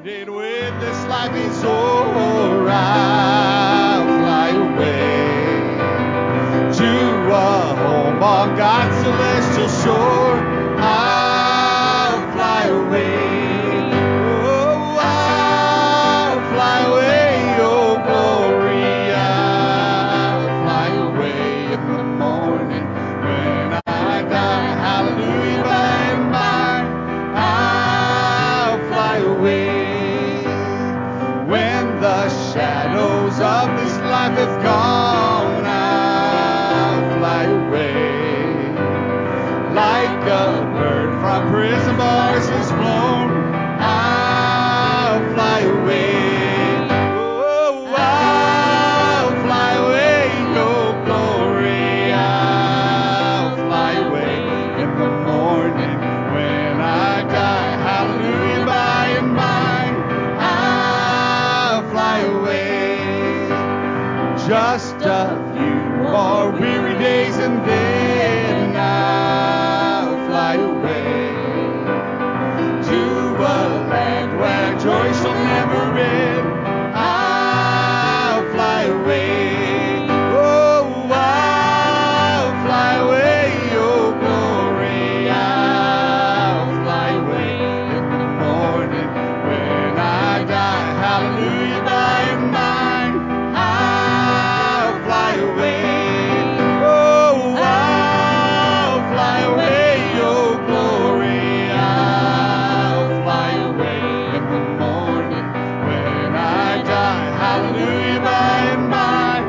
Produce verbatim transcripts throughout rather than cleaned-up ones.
And when this life is over, I'll fly away to a home on God's celestial shore. I'll fly away. Oh, I'll fly away, oh glory. I'll fly away in the morning when I die. Hallelujah, by and by. I'll fly away when the shadows of this life have gone. I'll fly away like a bird from prison bars is flown. I'll fly away. Oh, I'll fly away, oh glory. I'll fly away in the morning when I die. Hallelujah, by and by. I'll fly away. Just a few more weary days and then I'll fly away to a land where joy shall never end. I'll fly away. Oh, I'll fly away, oh glory. I'll fly away in the morning when I die. Hallelujah, by and by. I'll fly away. Oh, I'll fly away, oh glory. I'll fly away in the morning when I die. Hallelujah, by and by.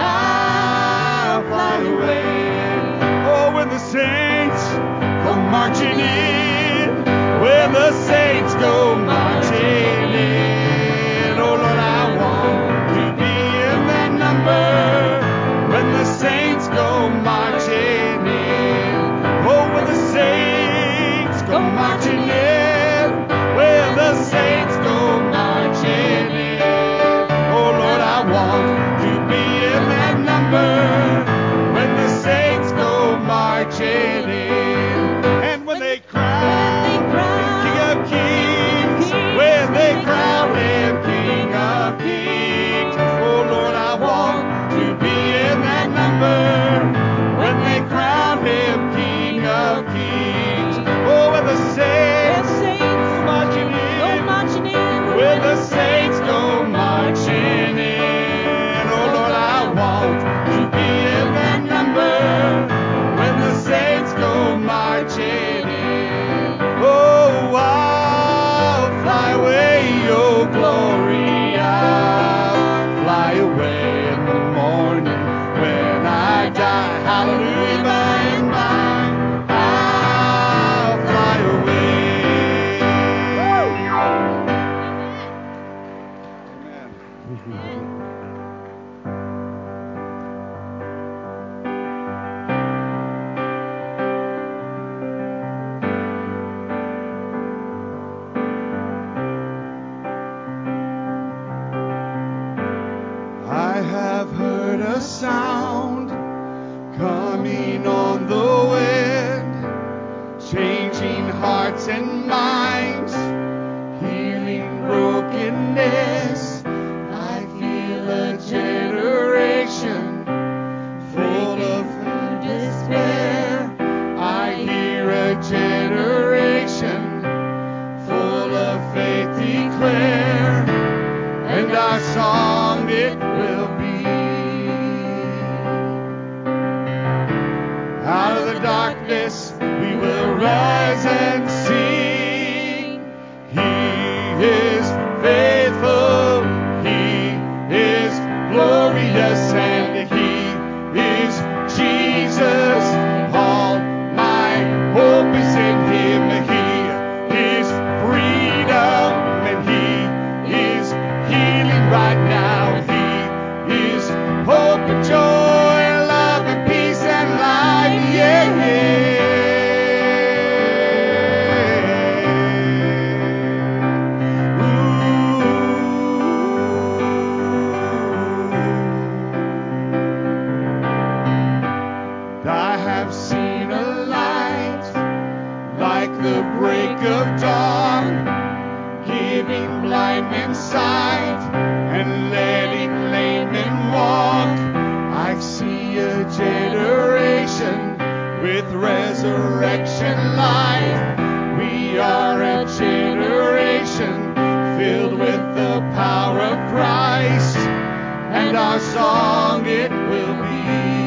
I'll fly away. Oh, when the saints go marching in, when the saints go marching in. Oh, Lord, I want to be in that number when the saints go marching in. Oh, when the saints go marching in, when the saints go marching in. Oh, Lord, I want to be in that number when the saints go marching in. And when they crown him King of Kings, when they crown him King of Kings. Oh, Lord, I want to be in that number when they crown him King of Kings. Oh, when the saints go marching in, when the saints go marching in. Oh, Lord, I want to be in that number when the saints go marching in. Oh, I'll fly away, oh glory. I'll fly away in the morning when I die. Hallelujah, by and by. I'll fly away. Amen. I have heard a sound coming on the wind, changing hearts and minds, healing brokenness. I feel a generation full of despair. I hear a generation full of faith declare, and our song it will be. Out of the darkness we will rise and sing. He is faithful, He is glorious, and He is Jesus. All my hope is in Him. He is freedom, and He is healing right now. He is hope and joy, love and peace and life. Yeah, yeah. I have seen a light like the break of dawn. giving blind men sight and letting lame men walk. I see a generation with resurrection life. We are a generation filled with the power of Christ, and our song it will be.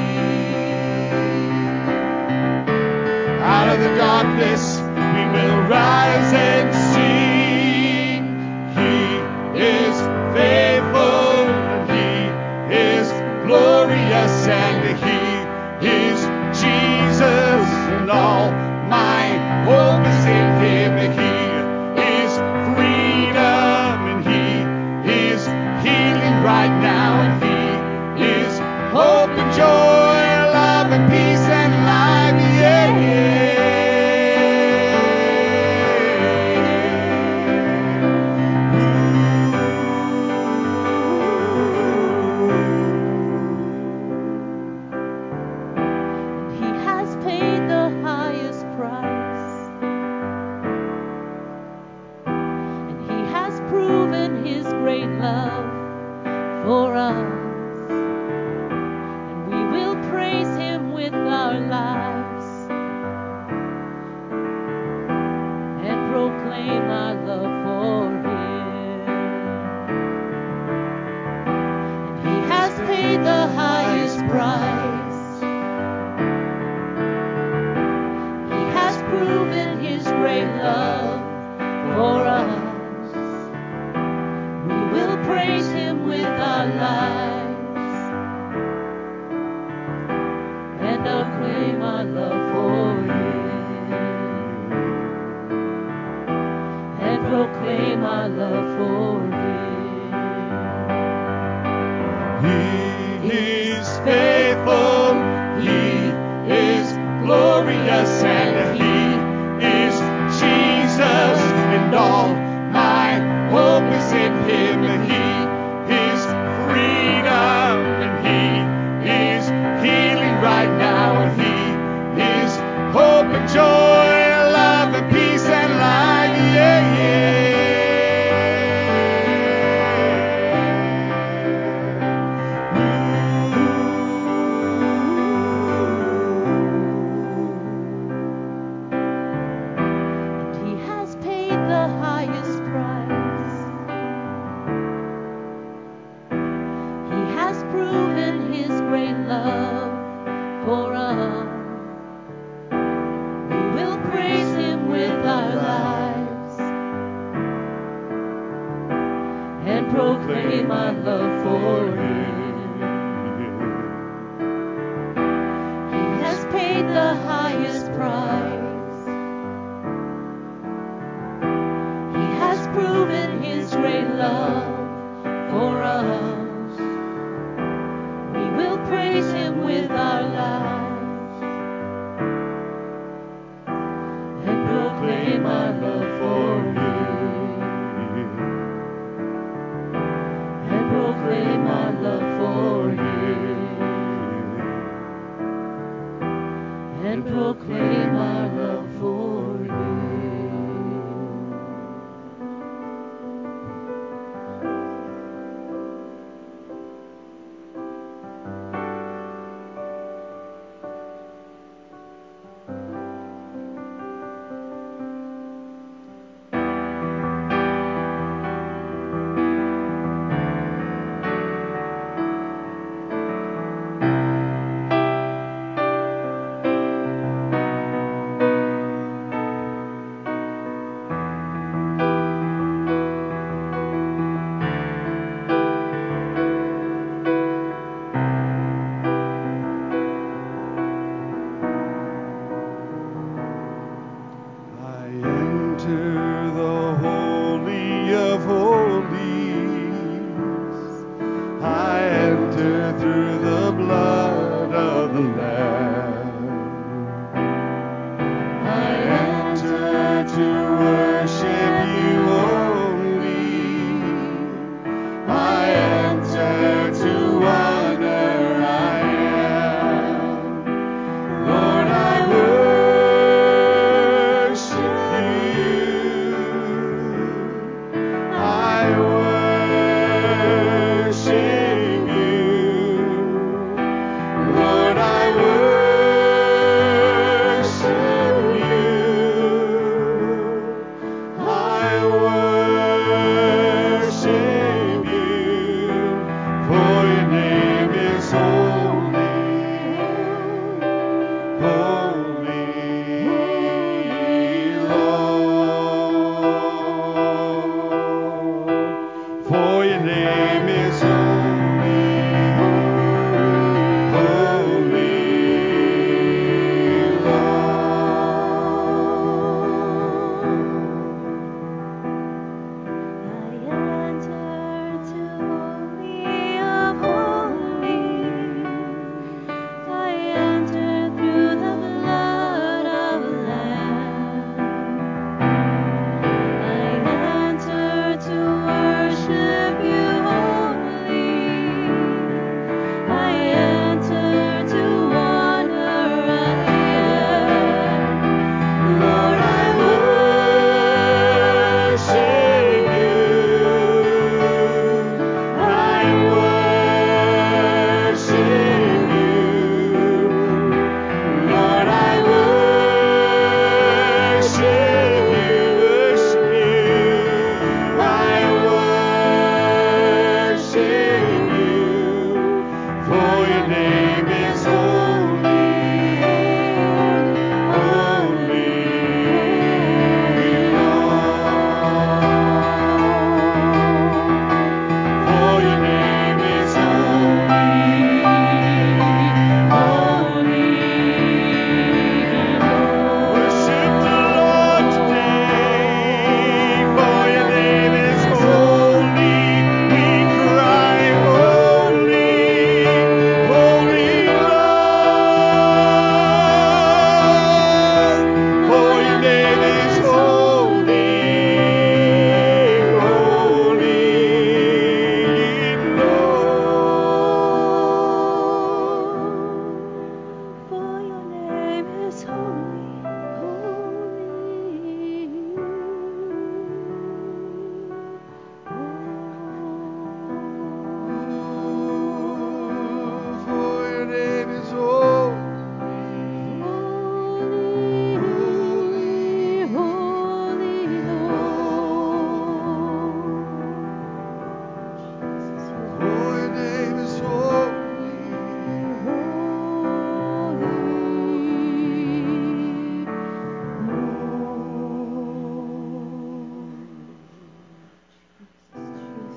Out of the darkness we will rise and sing. He is faithful, He is glorious, and He is Jesus, and all my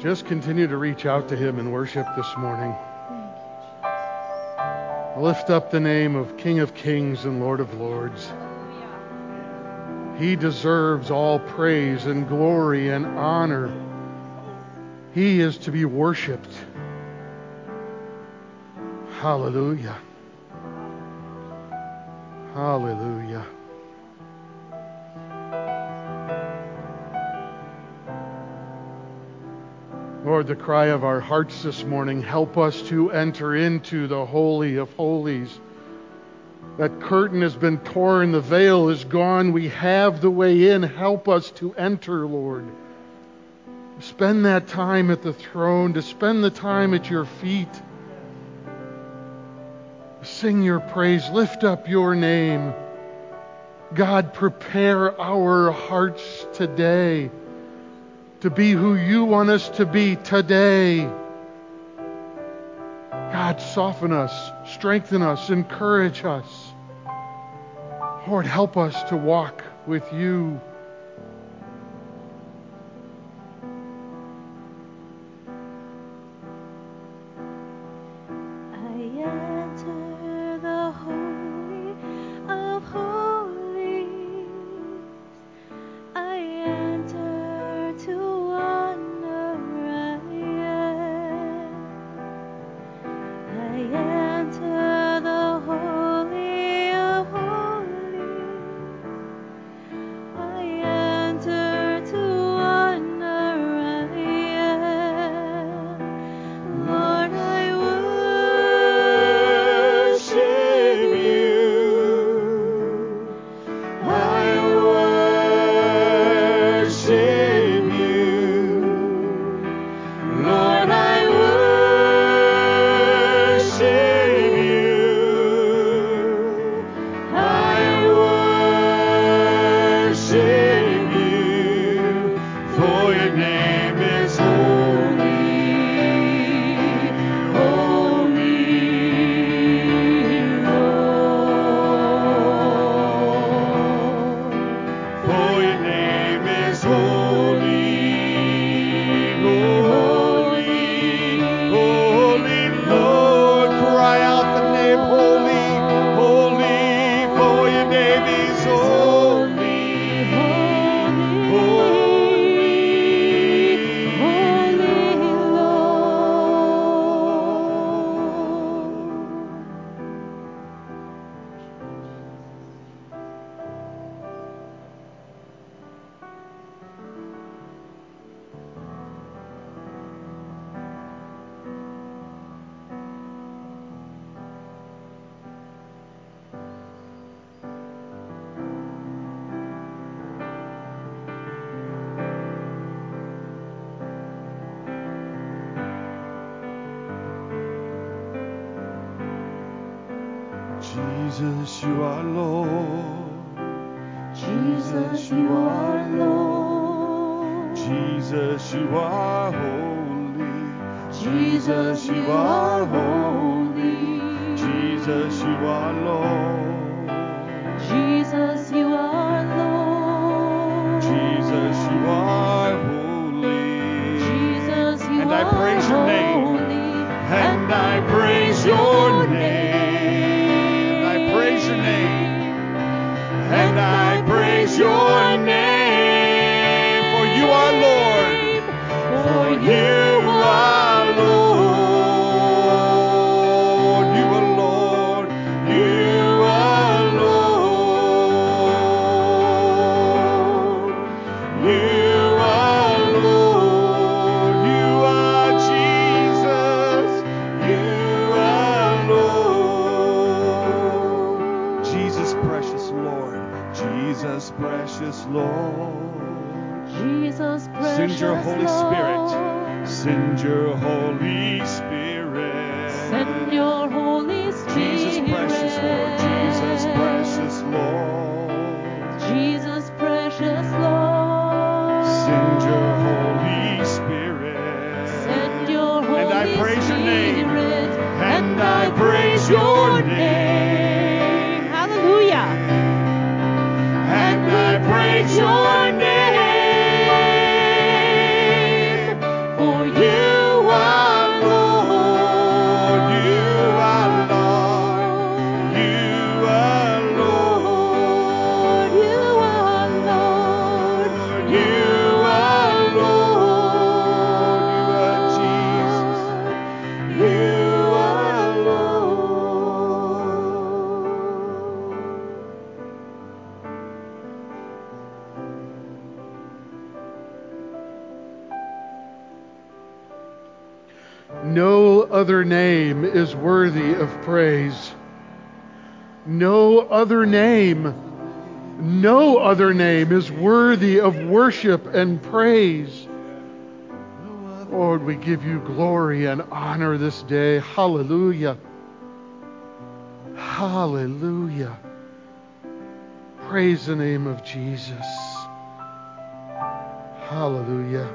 Just continue to reach out to Him in worship this morning. Lift up the name of King of Kings and Lord of Lords. He deserves all praise and glory and honor. He is to be worshiped. Hallelujah. Hallelujah. Lord, the cry of our hearts this morning, help us to enter into the Holy of Holies. That curtain has been torn, the veil is gone, we have the way in. Help us to enter, Lord. Spend that time at the throne, to spend the time at your feet. Sing your praise, lift up your name. God, prepare our hearts today to be who you want us to be today. God, soften us, strengthen us, encourage us. Lord, help us to walk with you. Jesus, you are Lord. Jesus, you are Lord. Jesus, you are holy. Jesus, you are holy. Jesus, you are Lord. Jesus, you are Lord. Jesus, you are holy. Jesus, you and are I praise your name. Holy. And I praise your name. And I praise your name, for you are Lord, for you are Lord, you are Lord, you are Lord, you are Lord, you are Jesus, you are Lord, Jesus precious Lord. Jesus, precious Lord. Jesus, precious Send your Holy Lord. Spirit. Send your Holy Spirit. Send your Holy Spirit. Jesus, precious Lord. Jesus, precious Lord. Jesus, precious Lord. Send your Holy Spirit. Send your Holy Spirit. And I praise your name. And I praise your name. Hallelujah. And I praise your name, for you No other name is worthy of praise. No other name, no other name is worthy of worship and praise. Lord, we give you glory and honor this day. Hallelujah. Hallelujah. Praise the name of Jesus. Hallelujah.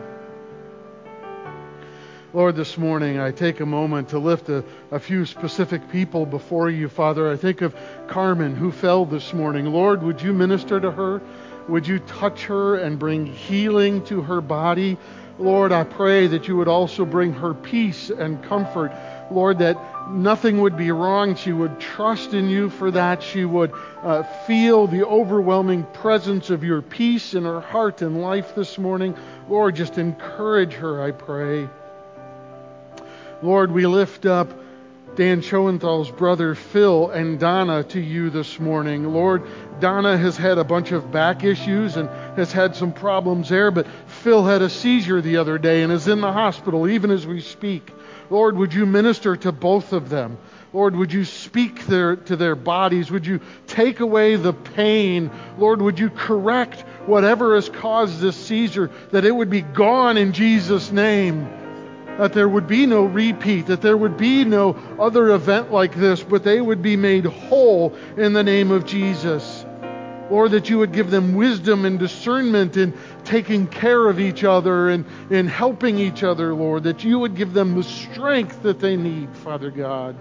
Lord, this morning I take a moment to lift a, a few specific people before you, Father. I think of Carmen, who fell this morning. Lord, would you minister to her? Would you touch her and bring healing to her body? Lord, I pray that you would also bring her peace and comfort. Lord, that nothing would be wrong. She would trust in you for that. She would uh, feel the overwhelming presence of your peace in her heart and life this morning. Lord, just encourage her, I pray. Lord, we lift up Dan Schoenthal's brother Phil and Donna to you this morning. Lord, Donna has had a bunch of back issues and has had some problems there, but Phil had a seizure the other day and is in the hospital even as we speak. Lord, would you minister to both of them? Lord, would you speak their, to their bodies? Would you take away the pain? Lord, would you correct whatever has caused this seizure, that it would be gone in Jesus' name? That there would be no repeat, that there would be no other event like this, but they would be made whole in the name of Jesus. Lord, that you would give them wisdom and discernment in taking care of each other and in helping each other, Lord. That you would give them the strength that they need, Father God.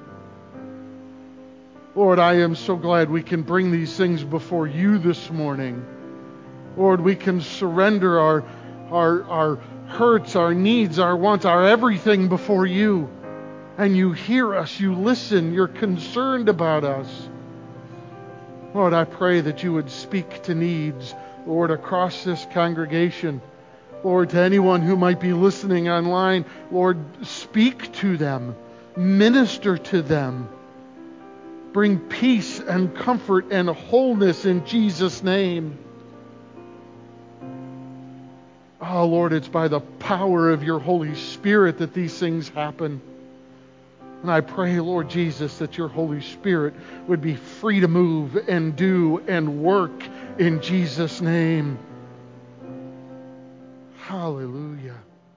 Lord, I am so glad we can bring these things before you this morning. Lord, we can surrender our, our, our hurts, our needs, our wants, our everything before you. And you hear us, you listen, you're concerned about us. Lord, I pray that you would speak to needs, Lord, across this congregation. Lord, to anyone who might be listening online, Lord, speak to them, minister to them. Bring peace and comfort and wholeness in Jesus' name. Oh, Lord, it's by the power of your Holy Spirit that these things happen. And I pray, Lord Jesus, that your Holy Spirit would be free to move and do and work in Jesus' name. Hallelujah.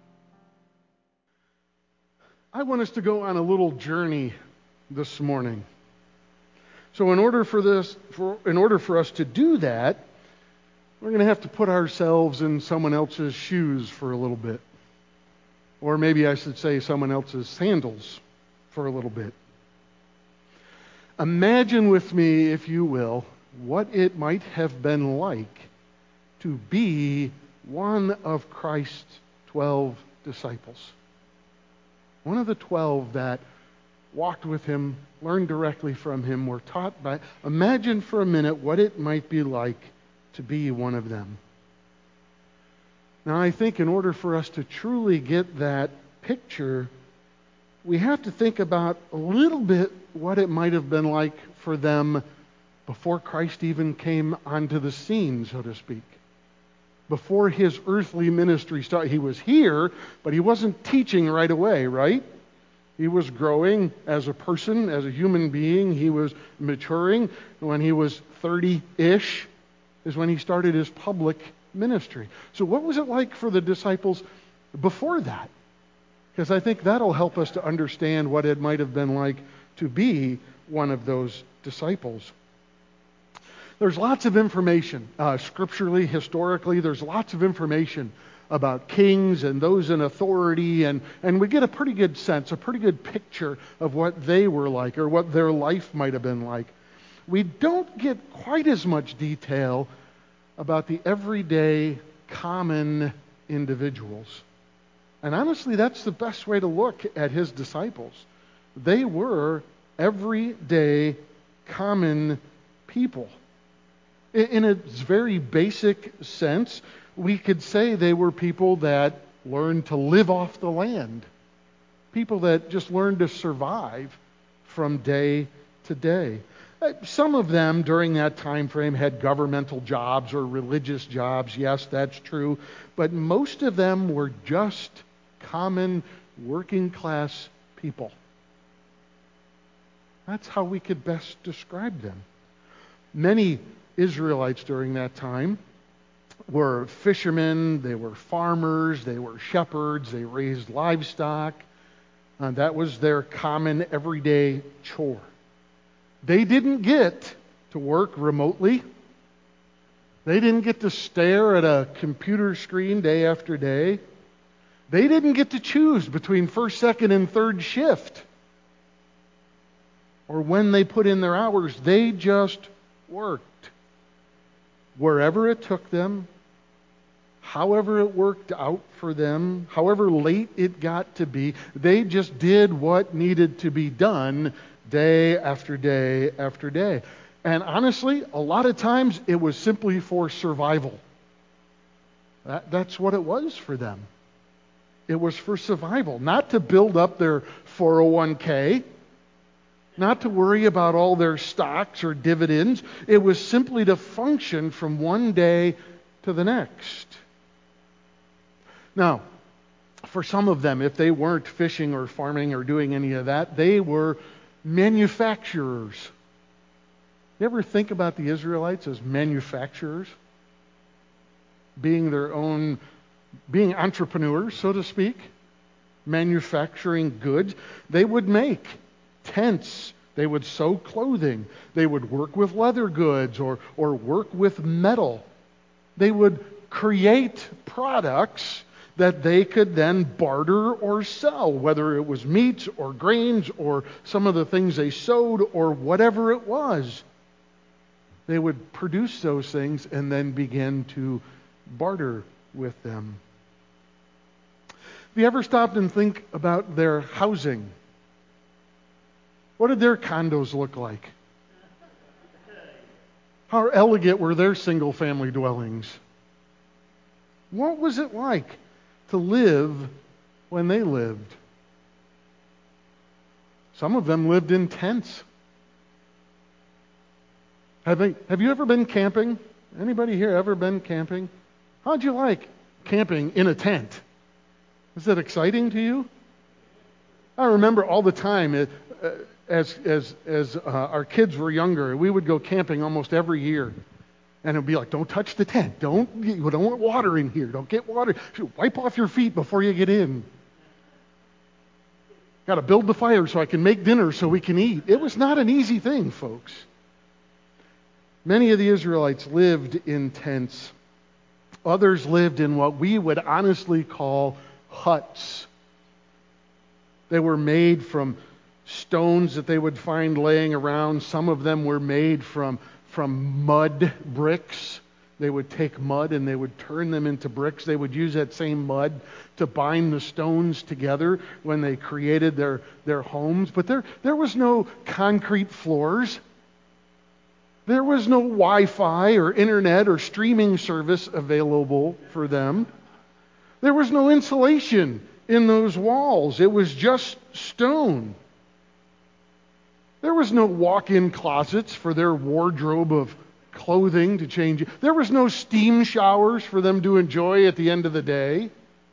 I want us to go on a little journey this morning. So in order for this, for, in order for us to do that, we're going to have to put ourselves in someone else's shoes for a little bit. Or maybe I should say someone else's sandals for a little bit. Imagine with me, if you will, what it might have been like to be one of Christ's twelve disciples. One of the twelve that walked with him, learned directly from him, were taught by. Imagine for a minute what it might be like to be one of them. Now, I think in order for us to truly get that picture, we have to think about a little bit what it might have been like for them before Christ even came onto the scene, so to speak. Before his earthly ministry started. He was here, but he wasn't teaching right away, right? He was growing as a person, as a human being. He was maturing. When he was thirty-ish is when he started his public ministry. So what was it like for the disciples before that? Because I think that'll help us to understand what it might have been like to be one of those disciples. There's lots of information, uh, scripturally, historically, there's lots of information about kings and those in authority, and, and we get a pretty good sense, a pretty good picture of what they were like or what their life might have been like. We don't get quite as much detail about the everyday, common individuals. And honestly, that's the best way to look at his disciples. They were everyday, common people. In a very basic sense, we could say they were people that learned to live off the land. People that just learned to survive from day to day. Some of them during that time frame had governmental jobs or religious jobs. Yes, that's true. But most of them were just common working class people. That's how we could best describe them. Many Israelites during that time were fishermen, they were farmers, they were shepherds, they raised livestock. Uh, that was their common everyday chore. They didn't get to work remotely. They didn't get to stare at a computer screen day after day. They didn't get to choose between first, second, and third shift, or when they put in their hours. They just worked. Wherever it took them, however it worked out for them, however late it got to be, they just did what needed to be done day after day after day. And honestly, a lot of times it was simply for survival. That, that's what it was for them. It was for survival, not to build up their four oh one k, not to worry about all their stocks or dividends. It was simply to function from one day to the next. Now, for some of them, if they weren't fishing or farming or doing any of that, they were manufacturers. You ever think about the Israelites as manufacturers? Being their own, being entrepreneurs, so to speak, manufacturing goods. They would make tents. They would sew clothing. They would work with leather goods or, or work with metal. They would create products that they could then barter or sell, whether it was meats or grains or some of the things they sewed or whatever it was. They would produce those things and then begin to barter with them. Have you ever stopped and think about their housing? What did their condos look like? How elegant were their single-family dwellings? What was it like to live when they lived? Some of them lived in tents. Have, they, have you ever been camping? Anybody here ever been camping? How'd you like camping in a tent? Is that exciting to you? I remember all the time, it, uh, as as as uh, our kids were younger, we would go camping almost every year. And it'd be like, don't touch the tent. Don't, you don't want water in here. Don't get water. Wipe off your feet before you get in. Got to build the fire so I can make dinner so we can eat. It was not an easy thing, folks. Many of the Israelites lived in tents. Others lived in what we would honestly call huts. They were made from stones that they would find laying around. Some of them were made from from mud bricks. They would take mud and they would turn them into bricks. They would use that same mud to bind the stones together when they created their, their homes. But there, there was no concrete floors. There was no Wi-Fi or internet or streaming service available for them. There was no insulation in those walls. It was just stone. There was no walk-in closets for their wardrobe of clothing to change. There was no steam showers for them to enjoy at the end of the day.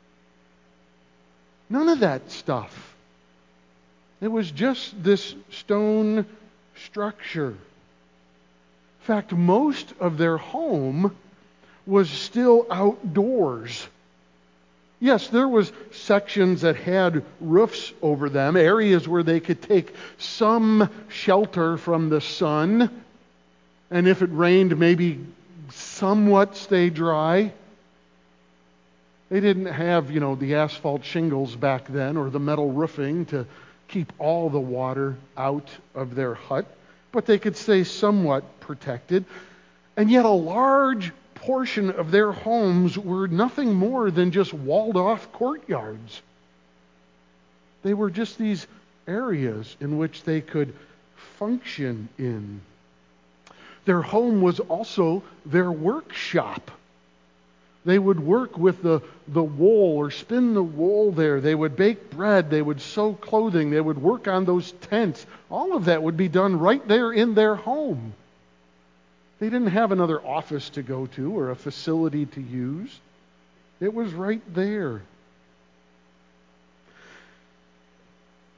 None of that stuff. It was just this stone structure. In fact, most of their home was still outdoors. Yes, there was sections that had roofs over them, areas where they could take some shelter from the sun, and if it rained, maybe somewhat stay dry. They didn't have, you know, the asphalt shingles back then or the metal roofing to keep all the water out of their hut, but they could stay somewhat protected. And yet a large portion of their homes were nothing more than just walled off courtyards. They were just these areas in which they could function in. Their home was also their workshop. They would work with the, the wool or spin the wool there. They would bake bread. They would sew clothing. They would work on those tents. All of that would be done right there in their home. They didn't have another office to go to or a facility to use. It was right there.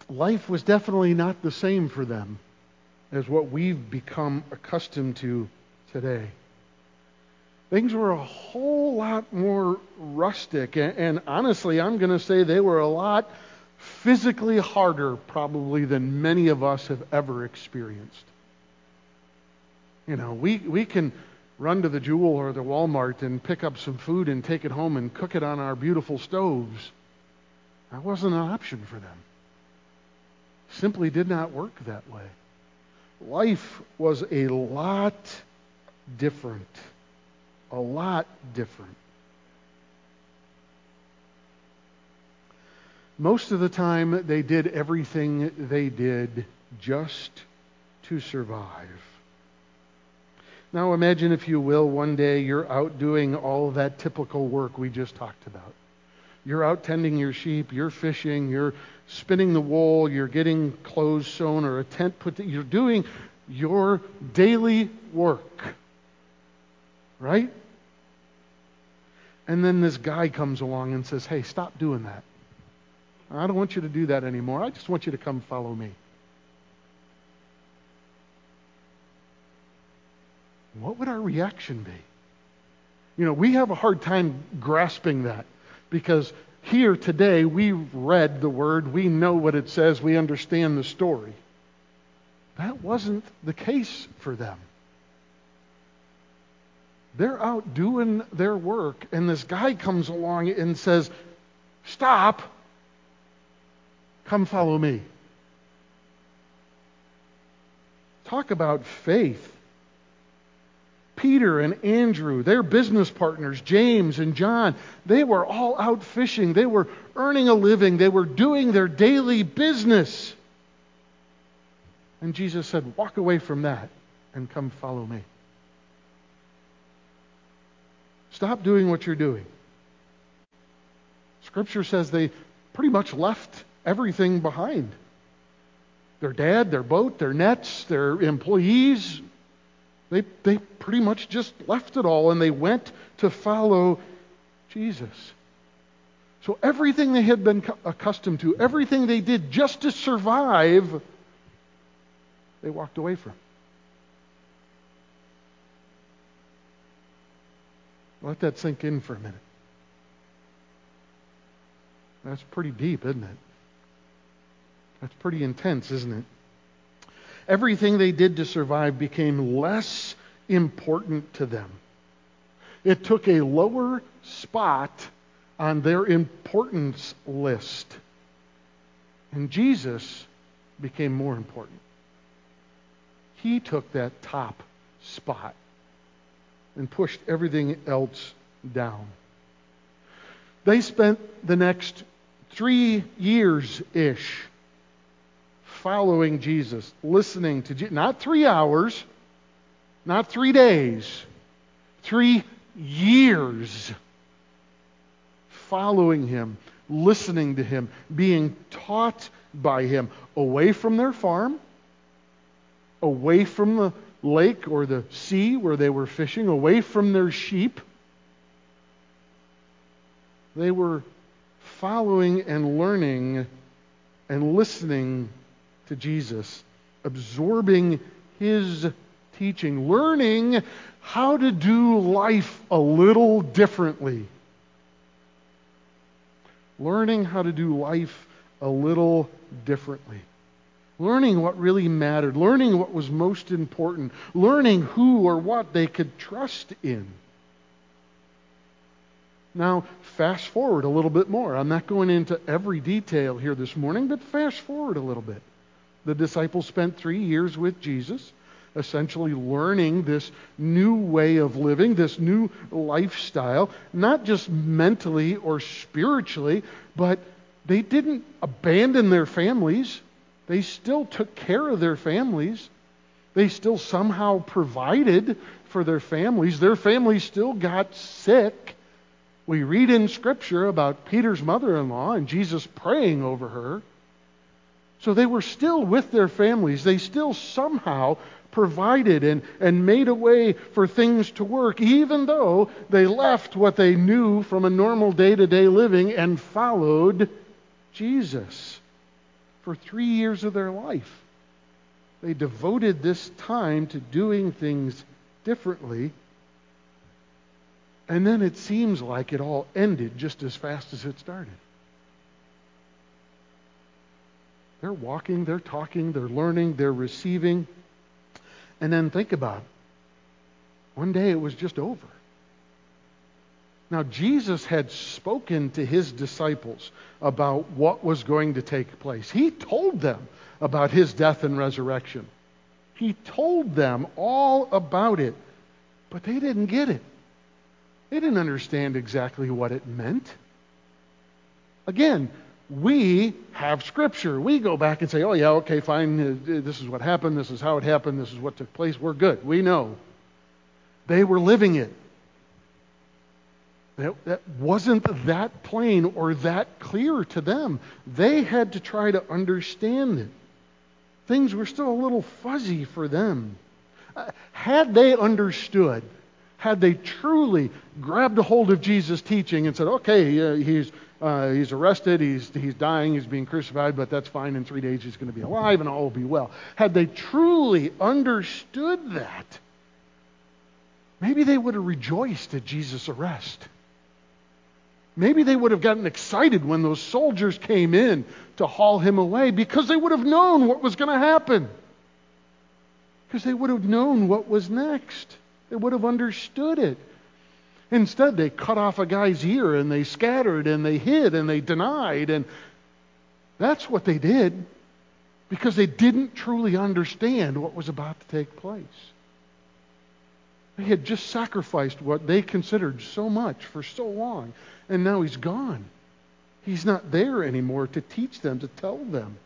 life was definitely not the same for them as what we've become accustomed to today. Things were a whole lot more rustic, and, and honestly, I'm going to say they were a lot physically harder probably than many of us have ever experienced. You know, we, we can run to the Jewel or the Walmart and pick up some food and take it home and cook it on our beautiful stoves. That wasn't an option for them. Simply did not work that way. Life was a lot different. A lot different. Most of the time, they did everything they did just to survive. Now imagine, if you will, one day you're out doing all of that typical work we just talked about. You're out tending your sheep, you're fishing, you're spinning the wool, you're getting clothes sewn or a tent put together. You're doing your daily work, right? And then this guy comes along and says, hey, stop doing that. I don't want you to do that anymore. I just want you to come follow me. What would our reaction be? You know, we have a hard time grasping that because here today we've read the Word, we know what it says, we understand the story. That wasn't the case for them. They're out doing their work, and this guy comes along and says, stop, come follow me. Talk about faith. Peter and Andrew, their business partners, James and John, they were all out fishing. They were earning a living. They were doing their daily business. And Jesus said, walk away from that and come follow me. Stop doing what you're doing. Scripture says they pretty much left everything behind. Their dad, their boat, their nets, their employees. They, they pretty much just left it all and they went to follow Jesus. So everything they had been accustomed to, everything they did just to survive, they walked away from. Let that sink in for a minute. That's pretty deep, isn't it? That's pretty intense, isn't it? Everything they did to survive became less important to them. It took a lower spot on their importance list. And Jesus became more important. He took that top spot and pushed everything else down. They spent the next three years-ish following Jesus, listening to Jesus. Not three hours, not three days, three years following Him, listening to Him, being taught by Him, away from their farm, away from the lake or the sea where they were fishing, away from their sheep. They were following and learning and listening to Jesus, absorbing His teaching, learning how to do life a little differently. Learning how to do life a little differently. Learning what really mattered. Learning what was most important. Learning who or what they could trust in. Now, fast forward a little bit more. I'm not going into every detail here this morning, but fast forward a little bit. The disciples spent three years with Jesus, essentially learning this new way of living, this new lifestyle, not just mentally or spiritually, but they didn't abandon their families. They still took care of their families. They still somehow provided for their families. Their families still got sick. We read in Scripture about Peter's mother-in-law and Jesus praying over her. So they were still with their families. They still somehow provided and, and made a way for things to work, even though they left what they knew from a normal day-to-day living and followed Jesus. for three years of their life. They devoted this time to doing things differently. And then it seems like it all ended just as fast as it started. They're walking, they're talking, they're learning, they're receiving. And then think about it. One day it was just over. Now, Jesus had spoken to his disciples about what was going to take place. He told them about his death and resurrection. He told them all about it, but they didn't get it. They didn't understand exactly what it meant. Again, we have Scripture. We go back and say, oh yeah, okay, fine, this is what happened, this is how it happened, this is what took place, we're good. We know. They were living it. That, that wasn't that plain or that clear to them. They had to try to understand it. Things were still a little fuzzy for them. Uh, had they understood, had they truly grabbed a hold of Jesus' teaching and said, okay, uh, he's uh, he's arrested, he's he's dying, he's being crucified, but that's fine, in three days he's going to be alive and all will be well. Had they truly understood that, maybe they would have rejoiced at Jesus' arrest. Maybe they would have gotten excited when those soldiers came in to haul him away, because they would have known what was going to happen. Because they would have known what was next. They would have understood it. Instead, they cut off a guy's ear and they scattered and they hid and they denied. And that's what they did, because they didn't truly understand what was about to take place. They had just sacrificed what they considered so much for so long. And now he's gone. He's not there anymore to teach them, to tell them.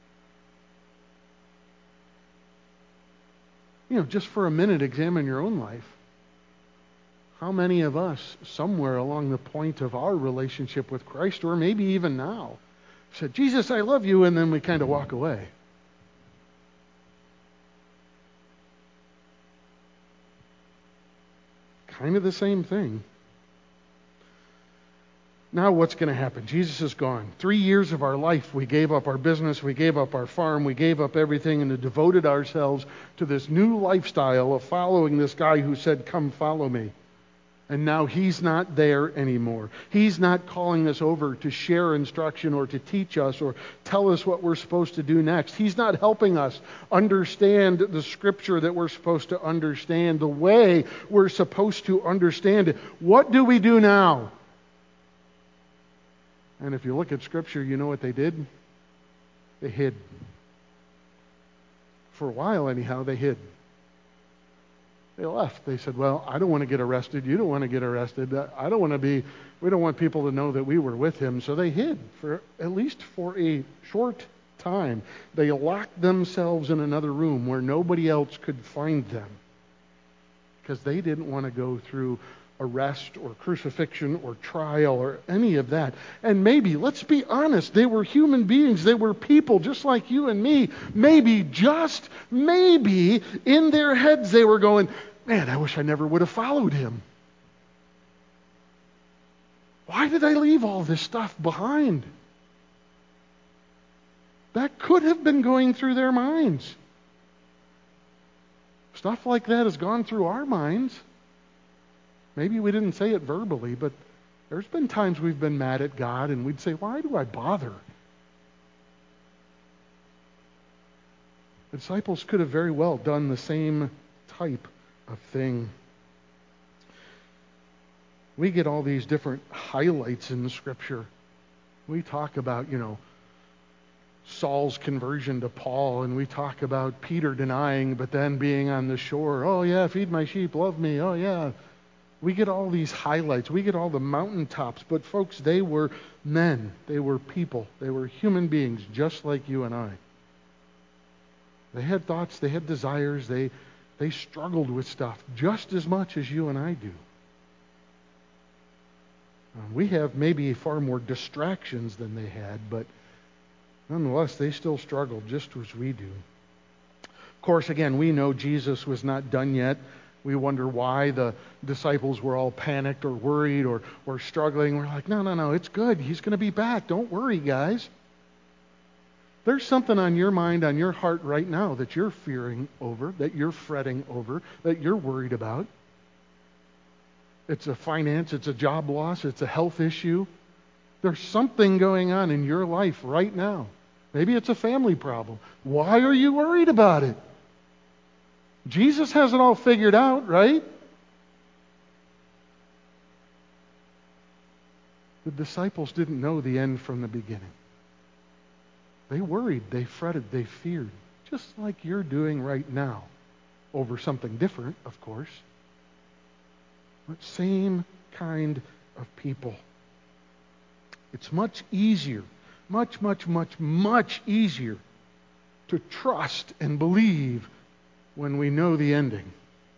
You know, just for a minute, examine your own life. How many of us, somewhere along the point of our relationship with Christ, or maybe even now, said, Jesus, I love you, and then we kind of walk away? Kind of the same thing. Now what's going to happen? Jesus is gone. Three years of our life, we gave up our business, we gave up our farm, we gave up everything and devoted ourselves to this new lifestyle of following this guy who said, come follow me. And now he's not there anymore. He's not calling us over to share instruction or to teach us or tell us what we're supposed to do next. He's not helping us understand the Scripture that we're supposed to understand, the way we're supposed to understand it. What do we do now? And if you look at Scripture, you know what they did? They hid. For a while, anyhow, they hid. They left. They said, well, I don't want to get arrested. You don't want to get arrested. I don't want to be, we don't want people to know that we were with him. So they hid for at least for a short time. They locked themselves in another room where nobody else could find them, because they didn't want to go through arrest or crucifixion or trial or any of that. And maybe, let's be honest, they were human beings. They were people just like you and me. Maybe, just maybe, in their heads they were going, man, I wish I never would have followed him. Why did I leave all this stuff behind? That could have been going through their minds. Stuff like that has gone through our minds. Maybe we didn't say it verbally, but there's been times we've been mad at God and we'd say, why do I bother? The disciples could have very well done the same type of thing. We get all these different highlights in the Scripture. We talk about, you know, Saul's conversion to Paul, and we talk about Peter denying, but then being on the shore. Oh yeah, feed my sheep, love me. Oh yeah. We get all these highlights. We get all the mountaintops. But folks, they were men. They were people. They were human beings just like you and I. They had thoughts. They had desires. They, they struggled with stuff just as much as you and I do. Um, we have maybe far more distractions than they had, but nonetheless, they still struggled just as we do. Of course, again, we know Jesus was not done yet. We wonder why the disciples were all panicked or worried or, or struggling. We're like, no, no, no, it's good. He's going to be back. Don't worry, guys. There's something on your mind, on your heart right now that you're fearing over, that you're fretting over, that you're worried about. It's a finance, it's a job loss, it's a health issue. There's something going on in your life right now. Maybe it's a family problem. Why are you worried about it? Jesus has it all figured out, right? The disciples didn't know the end from the beginning. They worried, they fretted, they feared, just like you're doing right now, over something different, of course. But same kind of people. It's much easier, much, much, much, much easier to trust and believe when we know the ending.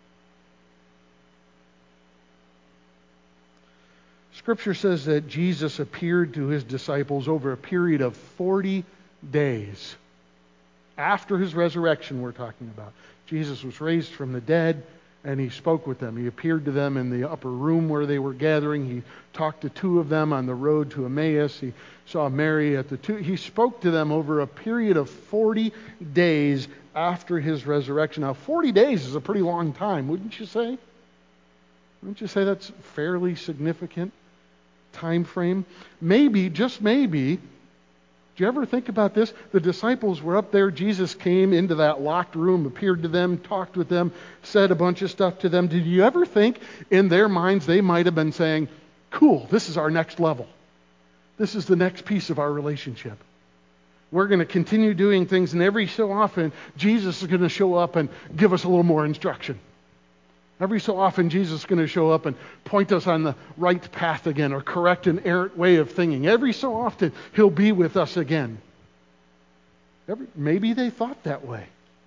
Scripture says that Jesus appeared to his disciples over a period of forty days. After his resurrection, we're talking about. Jesus was raised from the dead, and he spoke with them. He appeared to them in the upper room where they were gathering. He talked to two of them on the road to Emmaus. He saw Mary at the two. He spoke to them over a period of forty days after his resurrection. Now, forty days is a pretty long time, wouldn't you say? Wouldn't you say that's fairly significant time frame? Maybe, just maybe, do you ever think about this? The disciples were up there. Jesus came into that locked room, appeared to them, talked with them, said a bunch of stuff to them. Did you ever think in their minds they might have been saying, cool, this is our next level. This is the next piece of our relationship. We're going to continue doing things, and every so often, Jesus is going to show up and give us a little more instruction. Every so often, Jesus is going to show up and point us on the right path again, or correct an errant way of thinking. Every so often, he'll be with us again. Every, maybe they thought that way.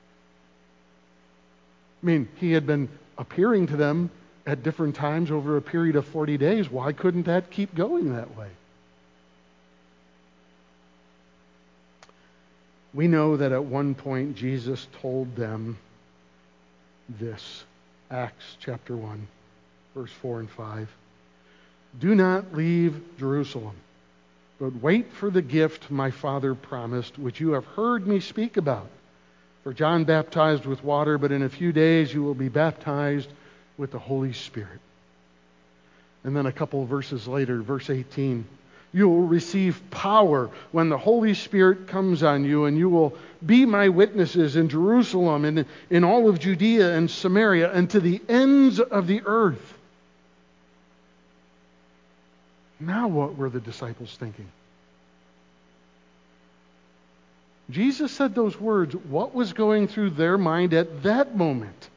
I mean, he had been appearing to them at different times over a period of forty days. Why couldn't that keep going that way? We know that at one point, Jesus told them this. Acts chapter one, verse four and five. Do not leave Jerusalem, but wait for the gift my Father promised, which you have heard me speak about. For John baptized with water, but in a few days you will be baptized with the Holy Spirit. And then a couple of verses later, verse eighteen. You will receive power when the Holy Spirit comes on you, and you will be my witnesses in Jerusalem and in all of Judea and Samaria and to the ends of the earth. Now what were the disciples thinking? Jesus said those words. What was going through their mind at that moment?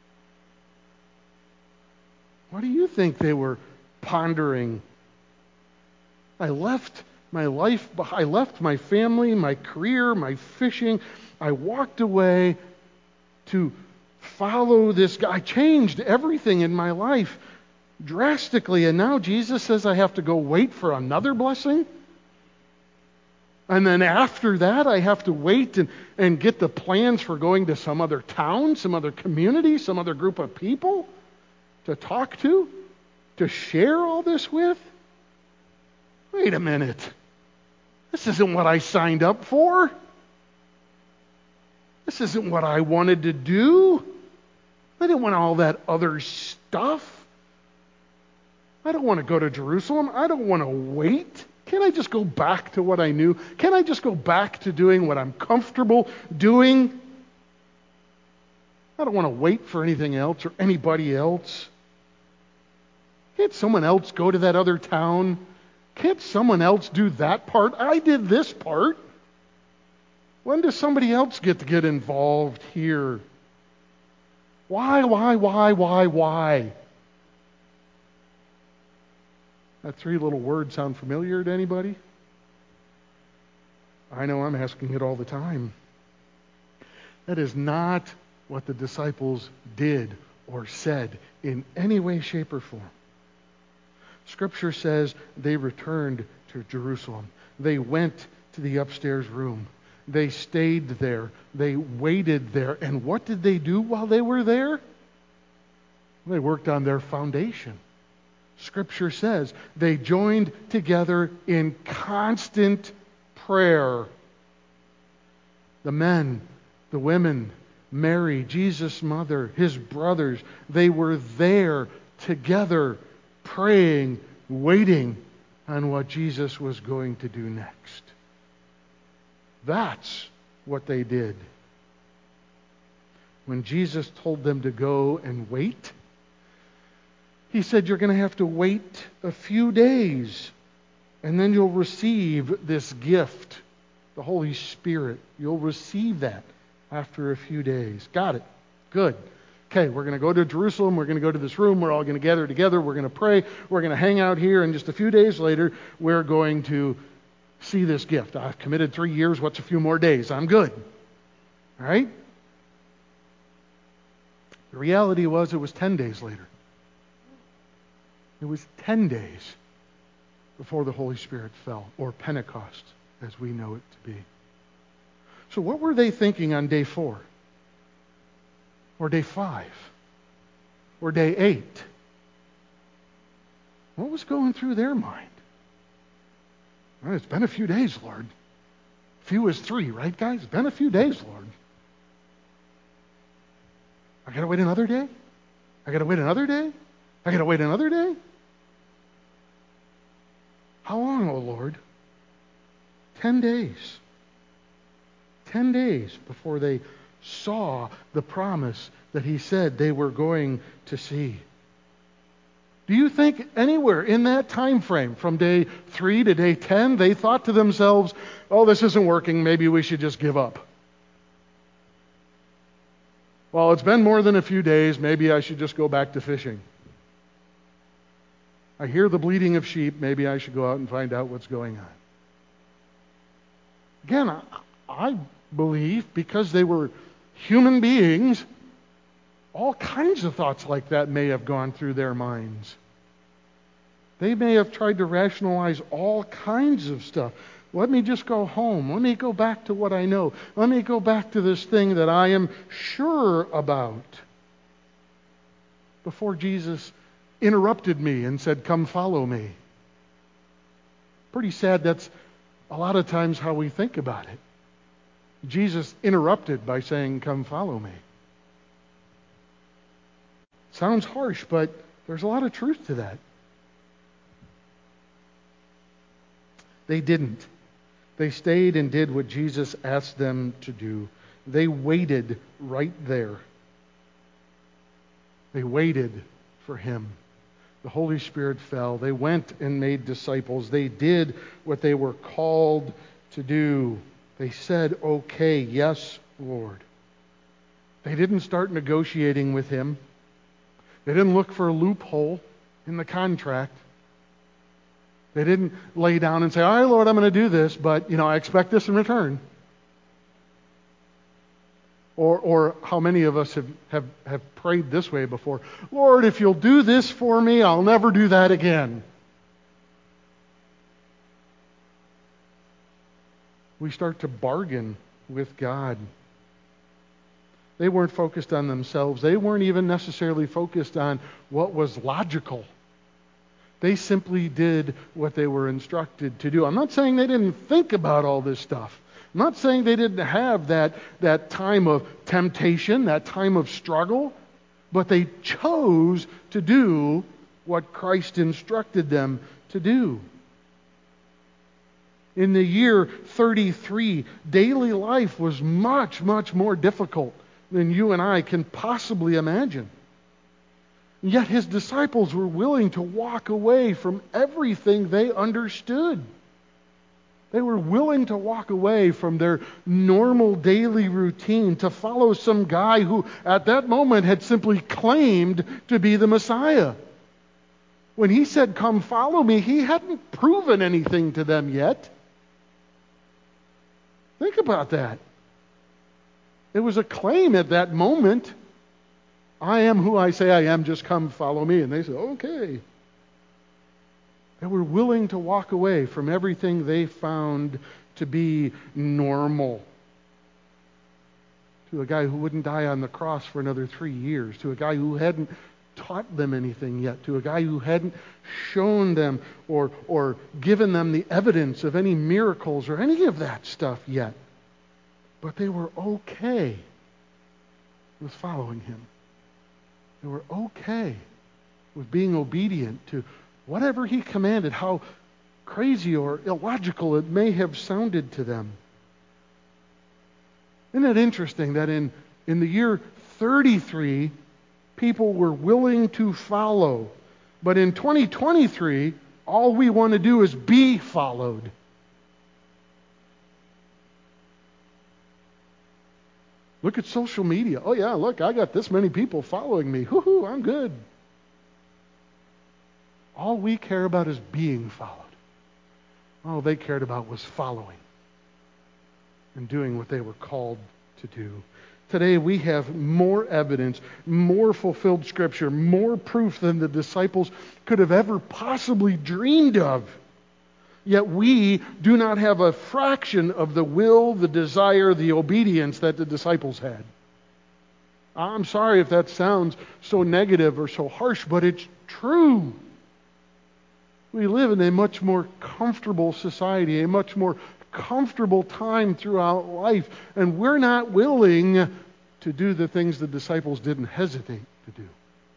What do you think they were pondering? I left my life behind. I left my family, my career, my fishing. I walked away to follow this guy. I changed everything in my life drastically. And now Jesus says I have to go wait for another blessing? And then after that, I have to wait and, and get the plans for going to some other town, some other community, some other group of people to talk to, to share all this with? Wait a minute. This isn't what I signed up for. This isn't what I wanted to do. I didn't want all that other stuff. I don't want to go to Jerusalem. I don't want to wait. Can't I just go back to what I knew? Can't I just go back to doing what I'm comfortable doing? I don't want to wait for anything else or anybody else. Can't someone else go to that other town? Can't someone else do that part? I did this part. When does somebody else get to get involved here? Why, why, why, why, why? That three little words sound familiar to anybody? I know I'm asking it all the time. That is not what the disciples did or said in any way, shape, or form. Scripture says they returned to Jerusalem. They went to the upstairs room. They stayed there. They waited there. And what did they do while they were there? They worked on their foundation. Scripture says they joined together in constant prayer. The men, the women, Mary, Jesus' mother, his brothers, they were there together, praying, waiting on what Jesus was going to do next. That's what they did. When Jesus told them to go and wait, he said, you're going to have to wait a few days, and then you'll receive this gift, the Holy Spirit. You'll receive that after a few days. Got it. Good. Okay, we're going to go to Jerusalem. We're going to go to this room. We're all going to gather together. We're going to pray. We're going to hang out here. And just a few days later, we're going to see this gift. I've committed three years. What's a few more days? I'm good. All right? The reality was it was ten days later. It was ten days before the Holy Spirit fell, or Pentecost, as we know it to be. So what were they thinking on day four? Or day five? Or day eight? What was going through their mind? Well, it's been a few days, Lord. Few is three, right, guys? It's been a few days, Lord. I gotta wait another day? I gotta wait another day? I gotta wait another day? How long, O Lord? Ten days. Ten days before they saw the promise that he said they were going to see. Do you think anywhere in that time frame, from day three to day ten, they thought to themselves, oh, this isn't working, maybe we should just give up? Well, it's been more than a few days, maybe I should just go back to fishing. I hear the bleating of sheep, maybe I should go out and find out what's going on. Again, I, I believe because they were human beings, all kinds of thoughts like that may have gone through their minds. They may have tried to rationalize all kinds of stuff. Let me just go home. Let me go back to what I know. Let me go back to this thing that I am sure about. Before Jesus interrupted me and said, come follow me. Pretty sad that's a lot of times how we think about it. Jesus interrupted by saying, come follow me. Sounds harsh, but there's a lot of truth to that. They didn't. They stayed and did what Jesus asked them to do. They waited right there. They waited for him. The Holy Spirit fell. They went and made disciples. They did what they were called to do. They said, okay, yes, Lord. They didn't start negotiating with him. They didn't look for a loophole in the contract. They didn't lay down and say, all right, Lord, I'm going to do this, but, you know, I expect this in return. Or, or how many of us have, have, have prayed this way before? Lord, if you'll do this for me, I'll never do that again. We start to bargain with God. They weren't focused on themselves. They weren't even necessarily focused on what was logical. They simply did what they were instructed to do. I'm not saying they didn't think about all this stuff. I'm not saying they didn't have that, that time of temptation, that time of struggle, but they chose to do what Christ instructed them to do. In the year thirty-three, daily life was much, much more difficult than you and I can possibly imagine. Yet his disciples were willing to walk away from everything they understood. They were willing to walk away from their normal daily routine to follow some guy who at that moment had simply claimed to be the Messiah. When he said, come follow me, he hadn't proven anything to them yet. Think about that. It was a claim at that moment. I am who I say I am, just come follow me. And they said, okay. They were willing to walk away from everything they found to be normal. To a guy who wouldn't die on the cross for another three years. To a guy who hadn't taught them anything yet. To a guy who hadn't shown them or, or given them the evidence of any miracles or any of that stuff yet. but they were okay with following him. They were okay with being obedient to whatever he commanded, how crazy or illogical it may have sounded to them. Isn't it interesting that in, in the year thirty-three, people were willing to follow, but in twenty twenty-three, all we want to do is be followed. Look at social media. Oh yeah, look, I got this many people following me. Whoo-hoo, I'm good. All we care about is being followed. All they cared about was following and doing what they were called to do. Today we have more evidence, more fulfilled Scripture, more proof than the disciples could have ever possibly dreamed of. Yet we do not have a fraction of the will, the desire, the obedience that the disciples had. I'm sorry if that sounds so negative or so harsh, but it's true. We live in a much more comfortable society, a much more comfortable time throughout life, and we're not willing to do the things the disciples didn't hesitate to do.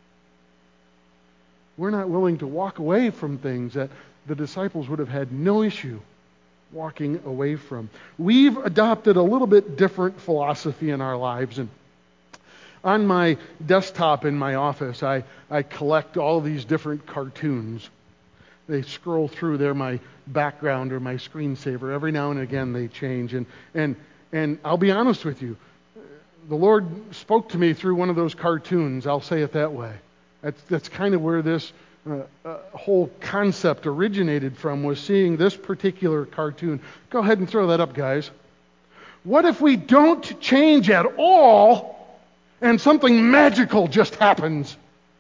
We're not willing to walk away from things that the disciples would have had no issue walking away from. We've adopted a little bit different philosophy in our lives, and on my desktop in my office, I, I collect all these different cartoons. They scroll through. They're my background or my screensaver. Every now and again they change. And, and, and I'll be honest with you, the Lord spoke to me through one of those cartoons. I'll say it that way. That's, that's kind of where this uh, uh, whole concept originated from, was seeing this particular cartoon. Go ahead and throw that up, guys. What if we don't change at all and something magical just happens?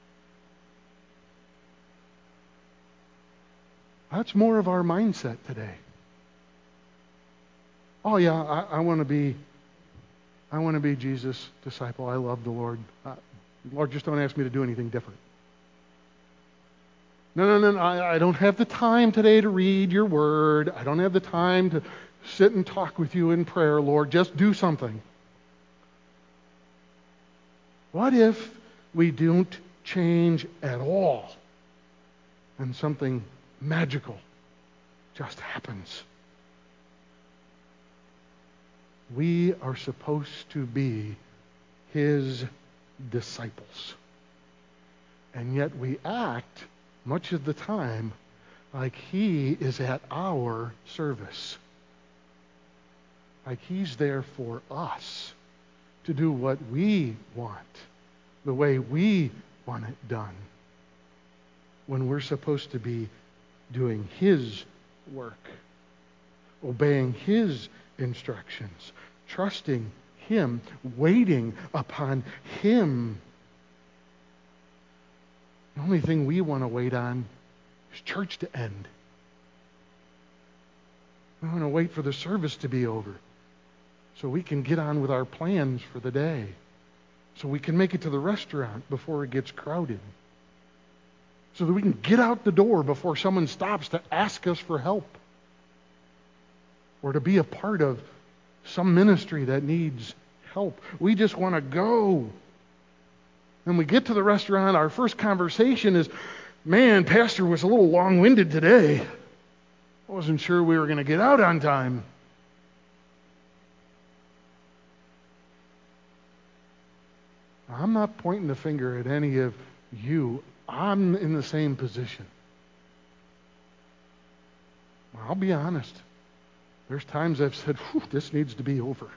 That's more of our mindset today. Oh yeah, I, I want to be, I want to be Jesus' disciple. I love the Lord. Uh, Lord, just don't ask me to do anything different. No, no, no, no I, I don't have the time today to read your word. I don't have the time to sit and talk with you in prayer, Lord. Just do something. What if we don't change at all and something magical just happens? We are supposed to be his disciples. And yet we act much of the time like he is at our service. Like he's there for us to do what we want, the way we want it done, when we're supposed to be doing his work, obeying his instructions, trusting him, waiting upon him. The only thing we want to wait on is church to end. We want to wait for the service to be over so we can get on with our plans for the day, so we can make it to the restaurant before it gets crowded, so that we can get out the door before someone stops to ask us for help, or to be a part of some ministry that needs help. We just want to go. When we get to the restaurant, our first conversation is, man, Pastor was a little long-winded today. I wasn't sure we were going to get out on time. I'm not pointing the finger at any of you. I'm in the same position. I'll be honest. There's times I've said, this needs to be over.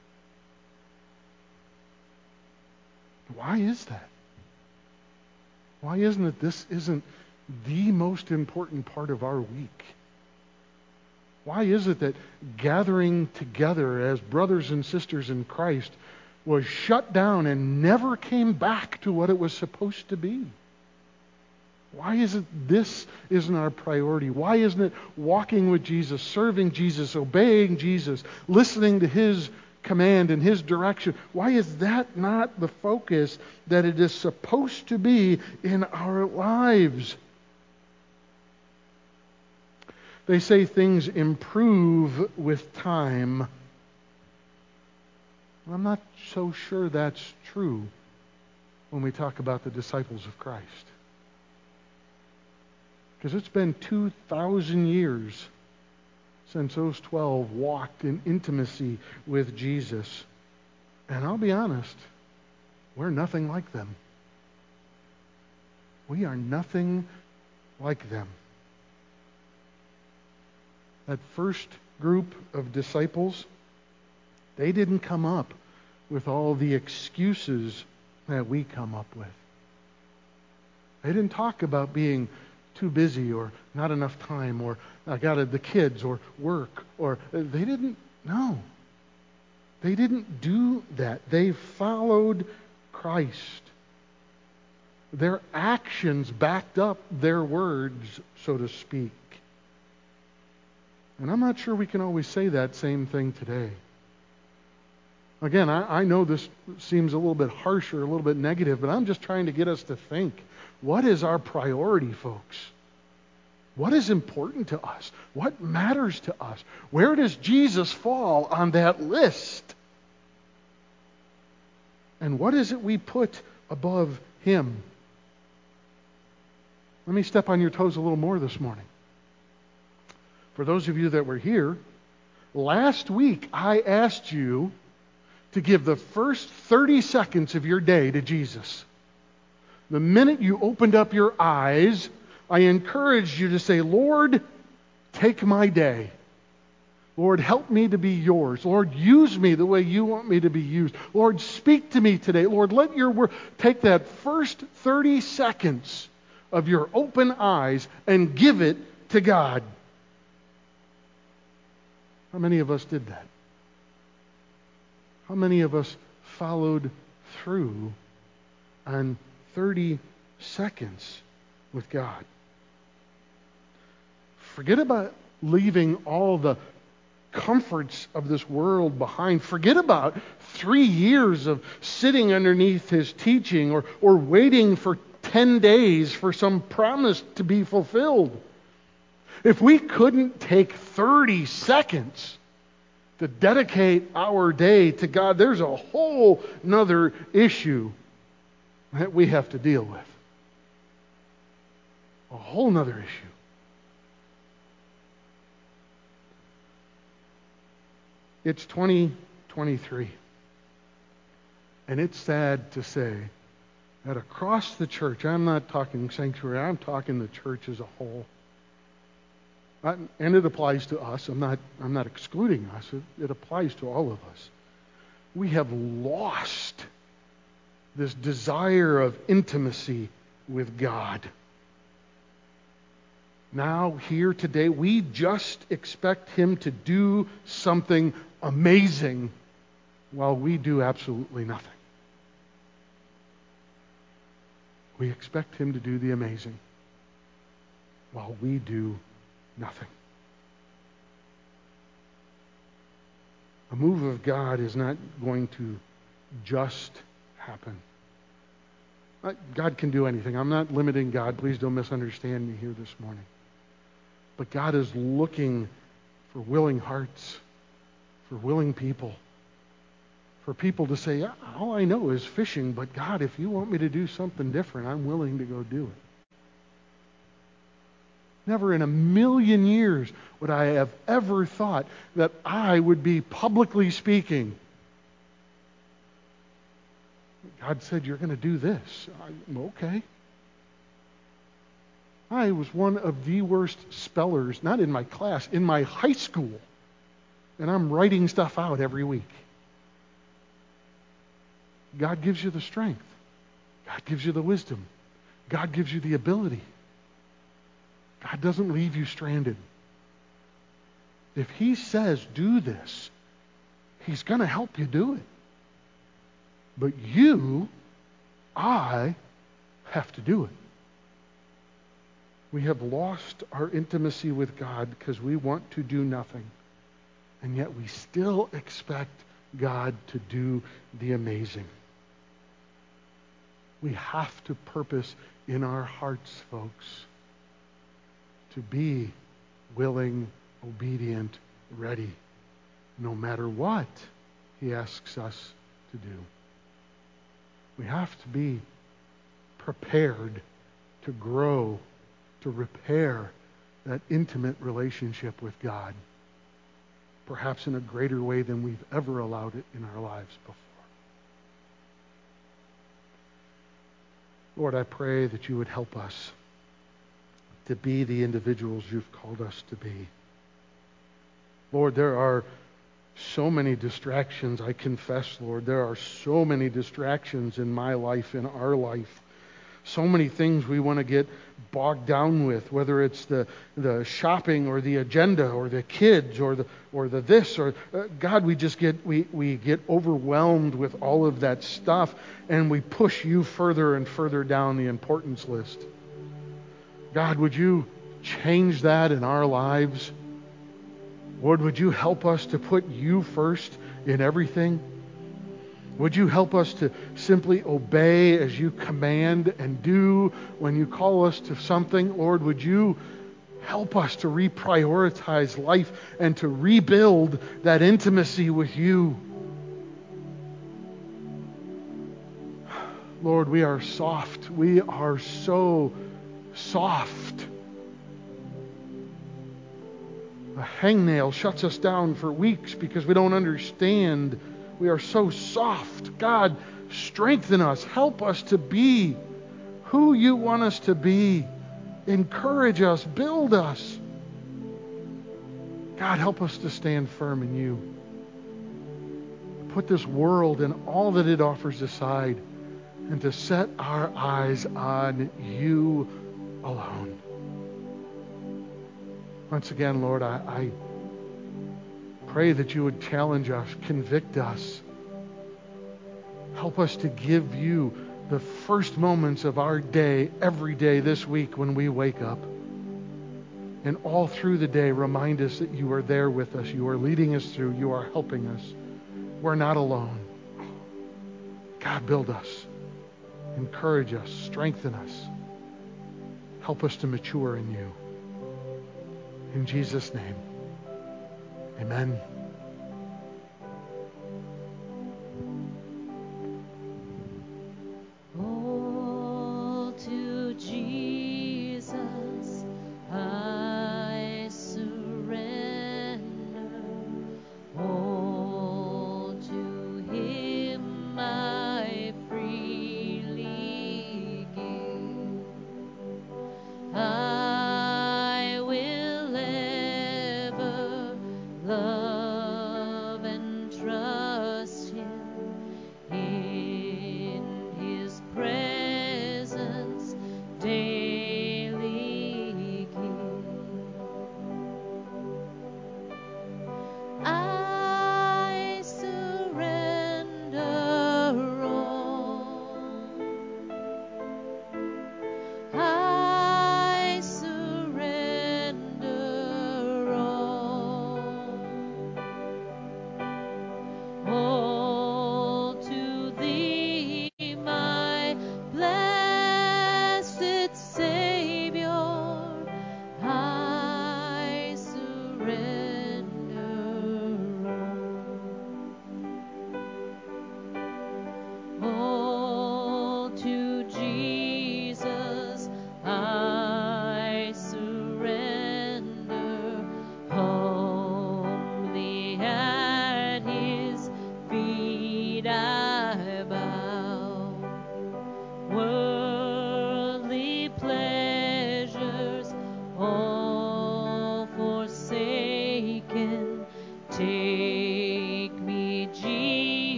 Why is that? Why isn't it this isn't the most important part of our week? Why is it that gathering together as brothers and sisters in Christ was shut down and never came back to what it was supposed to be? Why isn't this isn't our priority? Why isn't it walking with Jesus, serving Jesus, obeying Jesus, listening to his command and his direction? Why is that not the focus that it is supposed to be in our lives? They say things improve with time. I'm not so sure that's true when we talk about the disciples of Christ. Because it's been two thousand years since those twelve walked in intimacy with Jesus. And I'll be honest, we're nothing like them. We are nothing like them. That first group of disciples, they didn't come up with all the excuses that we come up with. They didn't talk about being too busy or not enough time or I got the kids or work or they didn't, no. They didn't do that. They followed Christ. Their actions backed up their words, so to speak. And I'm not sure we can always say that same thing today. Again, I, I know this seems a little bit harsh or a little bit negative, but I'm just trying to get us to think. What is our priority, folks? What is important to us? What matters to us? Where does Jesus fall on that list? And what is it we put above Him? Let me step on your toes a little more this morning. For those of you that were here, last week I asked you to give the first thirty seconds of your day to Jesus. The minute you opened up your eyes, I encouraged you to say, Lord, take my day. Lord, help me to be yours. Lord, use me the way you want me to be used. Lord, speak to me today. Lord, let your word take that first thirty seconds of your open eyes and give it to God. How many of us did that? How many of us followed through on thirty seconds with God? Forget about leaving all the comforts of this world behind. Forget about three years of sitting underneath His teaching or, or waiting for ten days for some promise to be fulfilled. If we couldn't take thirty seconds to dedicate our day to God, there's a whole nother issue that we have to deal with. A whole nother issue. It's twenty twenty-three. And it's sad to say that across the church, I'm not talking sanctuary, I'm talking the church as a whole. And it applies to us. I'm not, I'm not excluding us. It, it applies to all of us. We have lost this desire of intimacy with God. Now, here today, we just expect Him to do something amazing while we do absolutely nothing. We expect Him to do the amazing while we do nothing. A move of God is not going to just happen. God can do anything. I'm not limiting God. Please don't misunderstand me here this morning. But God is looking for willing hearts, for willing people, for people to say, all I know is fishing, but God, if you want me to do something different, I'm willing to go do it. Never in a million years would I have ever thought that I would be publicly speaking. God said, you're going to do this. I'm okay. I was one of the worst spellers, not in my class, in my high school. And I'm writing stuff out every week. God gives you the strength. God gives you the wisdom. God gives you the ability. God doesn't leave you stranded. If He says, do this, He's going to help you do it. But you, I, have to do it. We have lost our intimacy with God because we want to do nothing. And yet we still expect God to do the amazing. We have to purpose in our hearts, folks, to be willing, obedient, ready, no matter what He asks us to do. We have to be prepared to grow, to repair that intimate relationship with God, perhaps in a greater way than we've ever allowed it in our lives before. Lord, I pray that you would help us to be the individuals you've called us to be. Lord, there are so many distractions, I confess, Lord. There are so many distractions in my life, in our life. So many things we want to get bogged down with, whether it's the, the shopping or the agenda or the kids or the or the this or uh, God, we just get we, we get overwhelmed with all of that stuff, and we push you further and further down the importance list. God, would you change that in our lives? Lord, would you help us to put you first in everything? Would you help us to simply obey as you command and do when you call us to something? Lord, would you help us to reprioritize life and to rebuild that intimacy with you? Lord, we are soft. We are so soft. A hangnail shuts us down for weeks because we don't understand. We are so soft. God, strengthen us. Help us to be who you want us to be. Encourage us. Build us. God, help us to stand firm in you. Put this world and all that it offers aside and to set our eyes on you alone. Once again, Lord, I, I pray that you would challenge us, convict us. Help us to give you the first moments of our day, every day this week when we wake up. And all through the day, remind us that you are there with us. You are leading us through. You are helping us. We're not alone. God, build us. Encourage us. Strengthen us. Help us to mature in you. In Jesus' name, amen. Oh, to Jesus I surrender. Oh, to him I freely give. I will ever love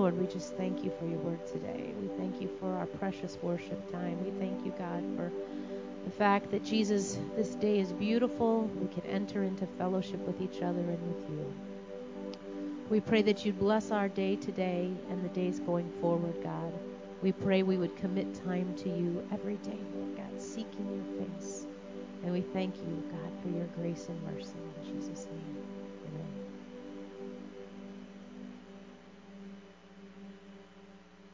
Lord, we just thank you for your word today. We thank you for our precious worship time. We thank you, God, for the fact that, Jesus, this day is beautiful. We can enter into fellowship with each other and with you. We pray that you'd bless our day today and the days going forward, God. We pray we would commit time to you every day, Lord God, seeking your face. And we thank you, God, for your grace and mercy. In Jesus' name.